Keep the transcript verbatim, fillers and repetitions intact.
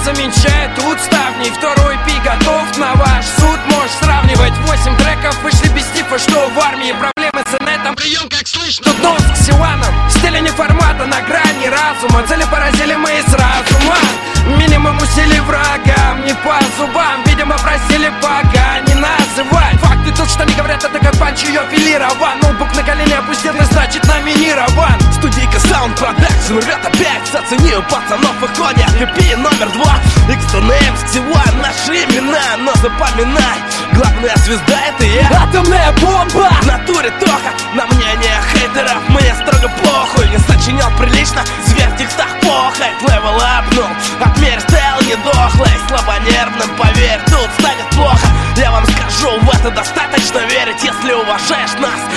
замечает тут ставни. Второй пи готов на ваш суд. Можешь сравнивать. Восемь треков вышли без типа, что в армии. Проблемы с инетом, прием как слышно. Тут нос к Силанам, стиля не формата, на грани разума. Цели поразили мы сразу, ман. Минимум усилий врагам, не по зубам. Видимо просили пока не называть. Факты тут, что не говорят, это как панч ее филирован. Ноутбук на колени опустил, и значит номинирован. Студийка Sound Production рвет опять. Заценил пацанов в иконе эй пи номер два. икс тэ эн эм, Стиван, наши имена. Но запоминай, главная звезда это я. Атомная бомба! В натуре тоха, на мнение хейтеров мне строго похуй. Не сочинял прилично, зверь в текстах похоть. Левел апнул, отмерь стайл не дохлый. Слабонервным, поверь, тут станет плохо. Я вам скажу, в это достаточно верить, если уважаешь нас.